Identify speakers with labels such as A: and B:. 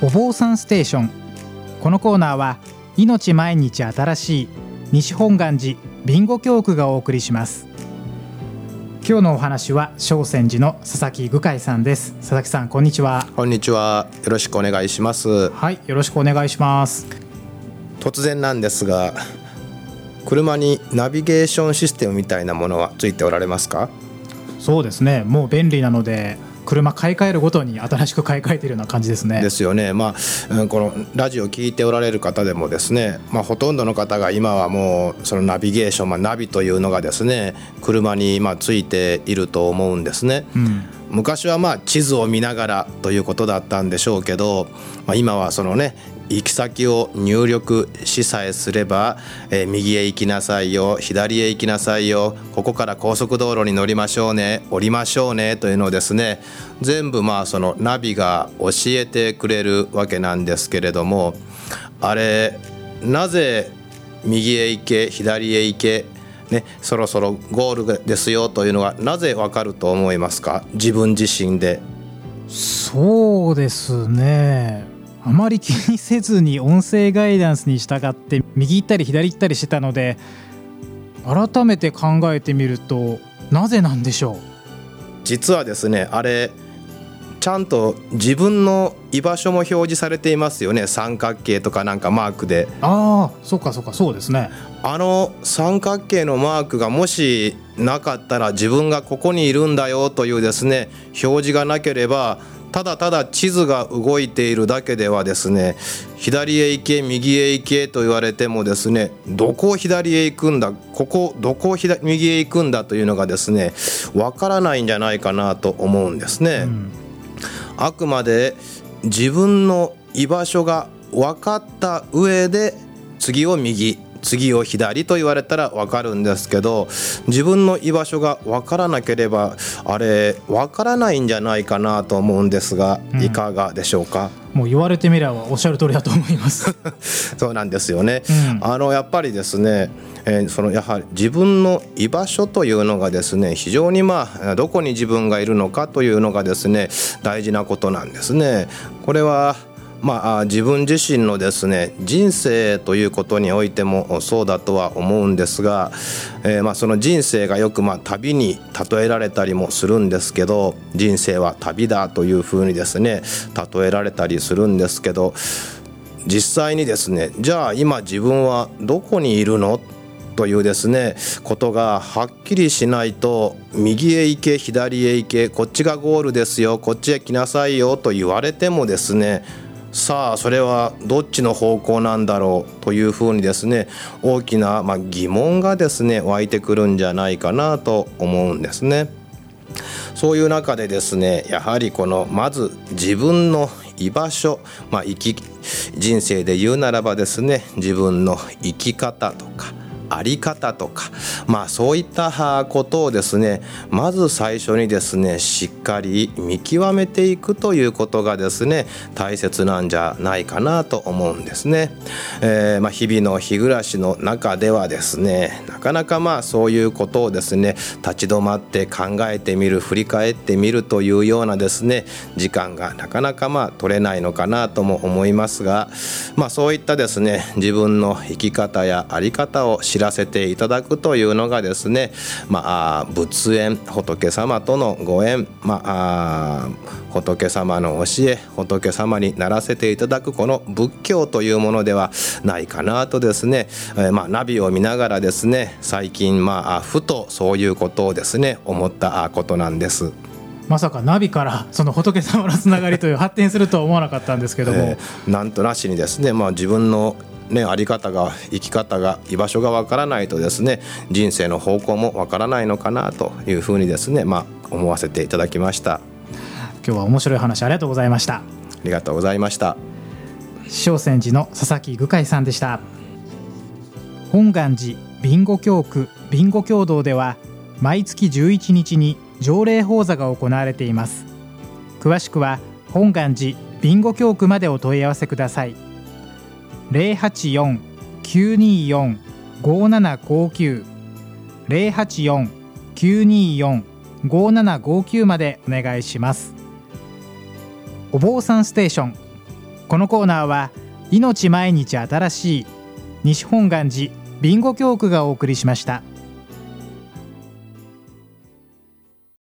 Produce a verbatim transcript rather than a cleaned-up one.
A: お坊さんステーション。このコーナーは命毎日新しい西本願寺備後教区がお送りします。今日のお話は聖泉寺の佐々木愚海さんです。佐々木さん、こんにちは。
B: こんにちは。よろしくお願いします。
A: はい、よろしくお願いします。
B: 突然なんですが、車にナビゲーションシステムみたいなものはついておられますか？
A: そうですね、もう便利なので車買い替えるごとに新しく買い替えているような感じですね。
B: ですよね。まあ、このラジオを聞いておられる方でもですね、まあ、ほとんどの方が今はもうそのナビゲーション、まあ、ナビというのがですね、車にまあついていると思うんですね、うん、昔はまあ地図を見ながらということだったんでしょうけど、まあ、今はそのね、行き先を入力しさえすれば、えー、右へ行きなさいよ、左へ行きなさいよ、ここから高速道路に乗りましょうね、降りましょうねというのをですね、全部まあそのナビが教えてくれるわけなんですけれども、あれなぜ右へ行け左へ行け、ね、そろそろゴールですよというのがなぜわかると思いますか？自分自身で。
A: そうですね、あまり気にせずに音声ガイダンスに従って右行ったり左行ったりしてたので、改めて考えてみるとなぜなんでしょう。
B: 実はですね、あれちゃんと自分の居場所も表示されていますよね。三角形とかなんかマークで。
A: ああ、そうかそうか、そうですね。
B: あの三角形のマークがもしなかったら、自分がここにいるんだよというですね、表示がなければ、ただただ地図が動いているだけではですね、左へ行け右へ行けと言われてもですね、どこを左へ行くんだ、ここどこを左右へ行くんだというのがですね、わからないんじゃないかなと思うんですね、うん、あくまで自分の居場所が分かった上で、次を右次を左と言われたら分かるんですけど、自分の居場所が分からなければあれ分からないんじゃないかなと思うんですが、うん、いかがでしょうか？
A: もう言われてみればおっしゃる通りだと思います
B: そうなんですよね、うん、あのやっぱりですね、えー、そのやはり自分の居場所というのがですね、非常にまあどこに自分がいるのかというのがですね、大事なことなんですね。これはまあ、自分自身のですね、人生ということにおいてもそうだとは思うんですが、えー、まあその人生がよくまあ旅に例えられたりもするんですけど、人生は旅だというふうにですね例えられたりするんですけど、実際にですね、じゃあ今自分はどこにいるのというですねことがはっきりしないと、右へ行け左へ行け、こっちがゴールですよ、こっちへ来なさいよと言われてもですね、さあそれはどっちの方向なんだろうというふうにですね、大きなまあ疑問がですね湧いてくるんじゃないかなと思うんですね。そういう中でですね、やはりこのまず自分の居場所、まあ、生き人生で言うならばですね、自分の生き方とかあり方とか、まあそういったことをですね、まず最初にですねしっかり見極めていくということがですね大切なんじゃないかなと思うんですね、えーまあ、日々の日暮らしの中ではですね、なかなかまあそういうことをですね立ち止まって考えてみる、振り返ってみるというようなですね時間がなかなかまあ取れないのかなとも思いますが、まあそういったですね自分の生き方やあり方を知知らせていただくというのがですね、まあ、仏縁、仏様とのご縁、まあ、仏様の教え、仏様にならせていただくこの仏教というものではないかなとですね、えーまあ、ナビを見ながらですね、最近、まあ、ふとそういうことをですね思ったことなんです。
A: まさかナビからその仏様のつながりという発展するとは思わなかったんですけども、え
B: ー、なんとなしにですね、まあ、自分のね、あり方が生き方が居場所がわからないとですね、人生の方向もわからないのかなというふうにですね、まあ、思わせていただきました。
A: 今日は面白い話ありがとうございました。あ
B: りがとうございました。
A: 聖泉寺の佐々木愚海さんでした。本願寺備後教区備後教堂では毎月じゅういちにちに条例法座が行われています。詳しくは本願寺備後教区までお問い合わせください。ゼロはちよん きゅうにーよん ごななごきゅう ゼロはちよん きゅうにーよん ごななごきゅうまでお願いします。お坊さんステーション。 このコーナーは命毎日新しい西本願寺備後教区がお送りしました。